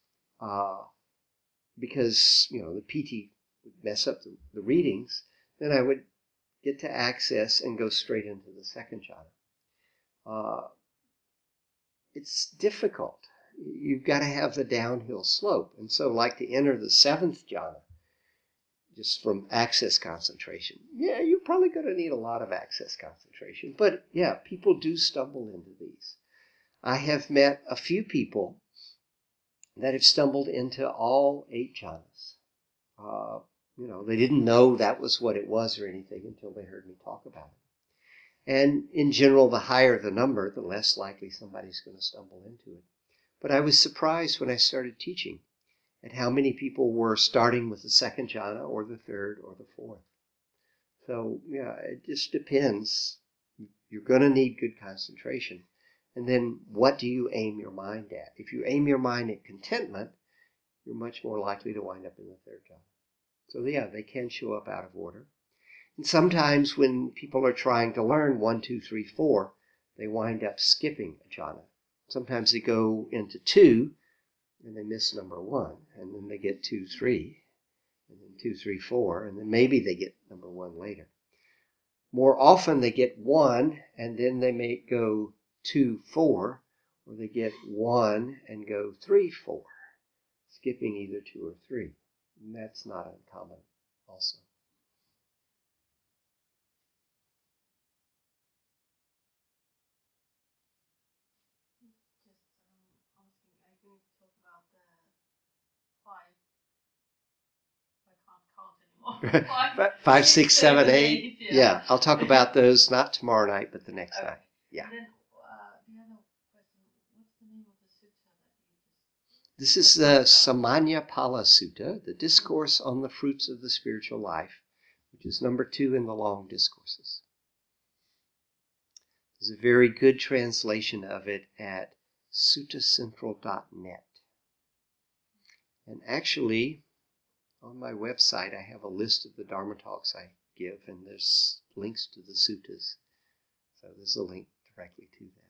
because, the PT would mess up the readings, then I would get to access and go straight into the second jhana. It's difficult. You've got to have the downhill slope. And so, like to enter the seventh jhana, just from access concentration, yeah, you're probably going to need a lot of access concentration. But yeah, people do stumble into these. I have met a few people that have stumbled into all 8 jhanas. They didn't know that was what it was or anything until they heard me talk about it. And in general, the higher the number, the less likely somebody's going to stumble into it. But I was surprised when I started teaching at how many people were starting with the second jhana or the third or the fourth. So, yeah, it just depends. You're going to need good concentration. And then what do you aim your mind at? If you aim your mind at contentment, you're much more likely to wind up in the third jhana. So, yeah, they can show up out of order. And sometimes when people are trying to learn 1, 2, 3, 4, they wind up skipping a jhana. Sometimes they go into 2, and they miss number 1, and then they get 2, 3, and then 2, 3, 4, and then maybe they get number 1 later. More often they get 1, and then they may go 2, 4, or they get 1 and go 3, 4, skipping either 2 or 3. And that's not uncommon also. Five, six, seven, eight. Yeah, I'll talk about those not tomorrow night, but the next night. Yeah. And then the other question, what's the name of the sutta that you just... This is the Samanyapala Sutta, the Discourse on the Fruits of the Spiritual Life which is number 2 in the long discourses. There's a very good translation of it at suttacentral.net. And actually, on my website, I have a list of the Dharma talks I give, and there's links to the suttas. So there's a link directly to that.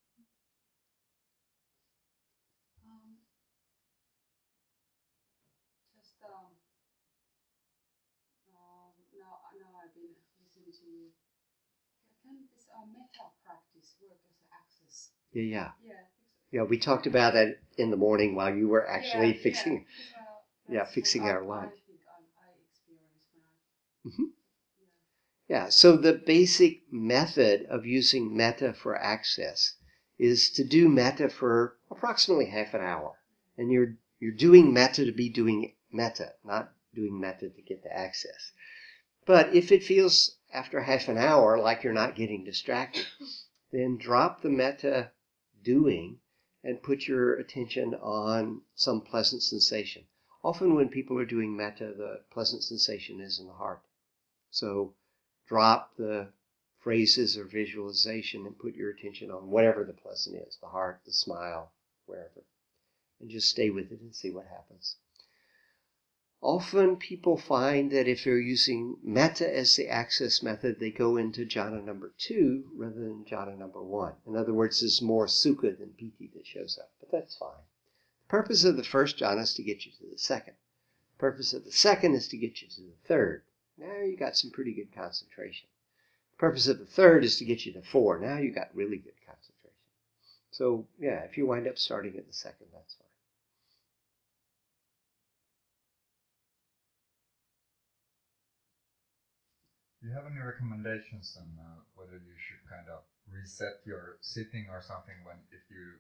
Now I've been listening to you. Can this metta practice work as an access? Yeah, we talked about that in the morning while you were actually fixing our lunch. I experienced when Yeah, so the basic method of using metta for access is to do metta for approximately half an hour. And you're doing metta to be doing metta, not doing metta to get the access. But if it feels after half an hour like you're not getting distracted, then drop the metta doing and put your attention on some pleasant sensation. Often when people are doing metta, the pleasant sensation is in the heart. So drop the phrases or visualization and put your attention on whatever the pleasant is, the heart, the smile, wherever. And just stay with it and see what happens. Often people find that if they're using metta as the access method, they go into jhana number 2 rather than jhana number 1. In other words, there's more sukha than piti that shows up, but that's fine. The purpose of the first jhana is to get you to the second. The purpose of the second is to get you to the third. Now you got some pretty good concentration. The purpose of the third is to get you to 4. Now you got really good concentration. So yeah, if you wind up starting at the second, that's fine. Do you have any recommendations on whether you should kind of reset your sitting or something if you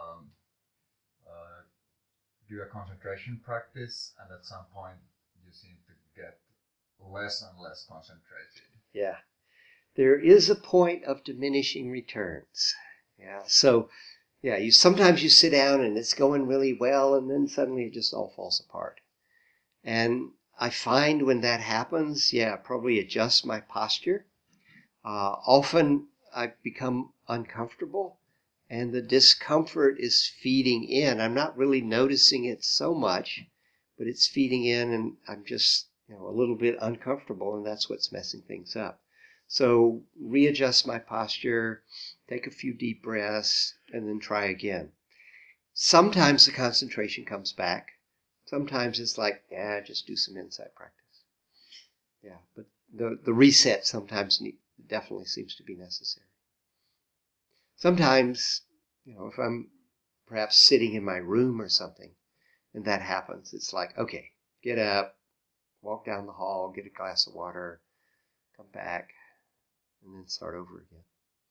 do a concentration practice and at some point you seem to get less and less concentrated? Yeah. There is a point of diminishing returns. Yeah. So, yeah, sometimes you sit down and it's going really well and then suddenly it just all falls apart. And I find when that happens, probably adjust my posture. Often I become uncomfortable and the discomfort is feeding in. I'm not really noticing it so much, but it's feeding in and I'm just a little bit uncomfortable, and that's what's messing things up. So readjust my posture, take a few deep breaths, and then try again. Sometimes the concentration comes back. Sometimes it's like, just do some insight practice. Yeah, but the reset sometimes definitely seems to be necessary. Sometimes, if I'm perhaps sitting in my room or something, and that happens, it's like, okay, get up, walk down the hall, get a glass of water, come back, and then start over again.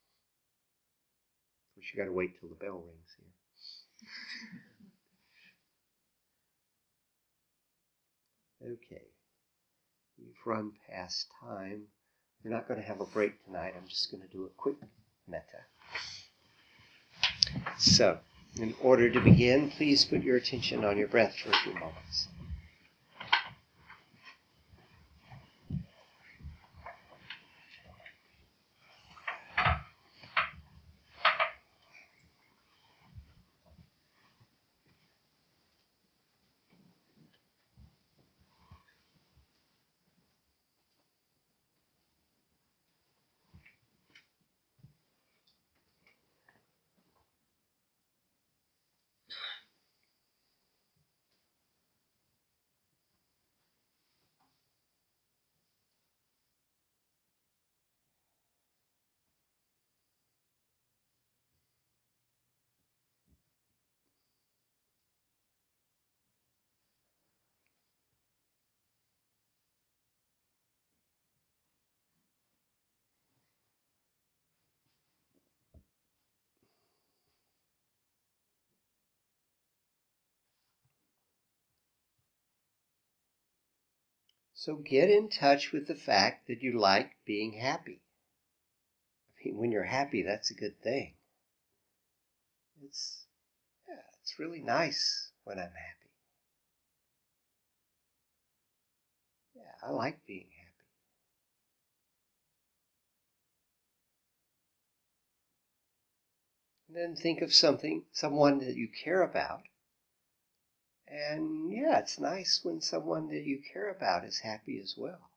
Of course, you got to wait till the bell rings here. Okay, we've run past time. We're not going to have a break tonight. I'm just going to do a quick metta. So, in order to begin, please put your attention on your breath for a few moments. So get in touch with the fact that you like being happy. I mean, when you're happy, that's a good thing. It's really nice when I'm happy. Yeah, I like being happy. then think of someone that you care about. And yeah, it's nice when someone that you care about is happy as well.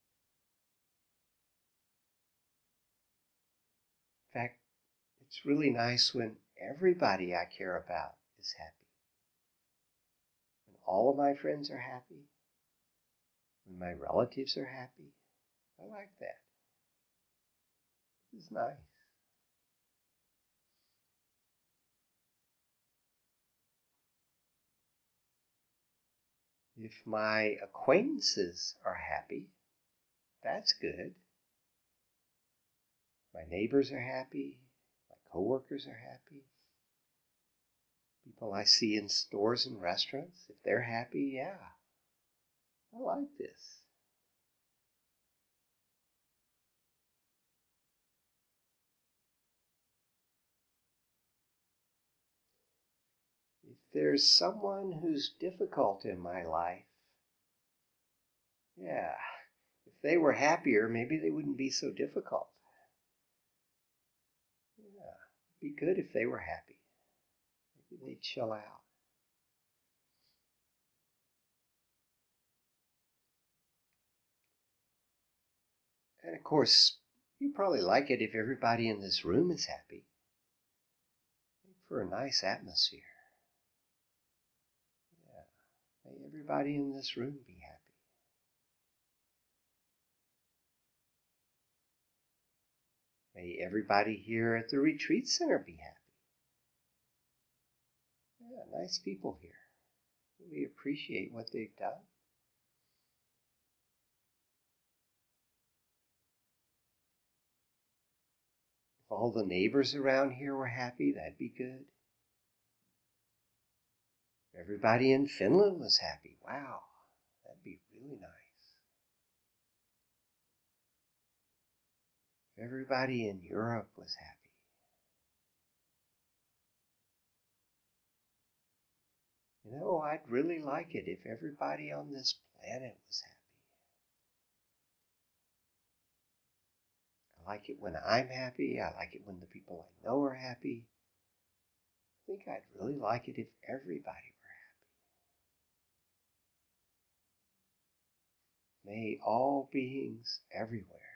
In fact, it's really nice when everybody I care about is happy. When all of my friends are happy. When my relatives are happy. I like that. This is nice. If my acquaintances are happy, that's good. My neighbors are happy. My coworkers are happy. People I see in stores and restaurants, if they're happy, yeah, I like this. If there's someone who's difficult in my life, yeah, if they were happier, maybe they wouldn't be so difficult. Yeah, it'd be good if they were happy. Maybe they'd chill out. And of course, you probably like it if everybody in this room is happy. Make for a nice atmosphere. Yeah, may everybody in this room be happy. May everybody here at the retreat center be happy. Yeah, nice people here. Really appreciate what they've done. If all the neighbors around here were happy, that'd be good. If everybody in Finland was happy, wow, that'd be really nice. If everybody in Europe was happy. You know, I'd really like it if everybody on this planet was happy. I like it when I'm happy. I like it when the people I know are happy. I think I'd really like it if everybody were happy. May all beings everywhere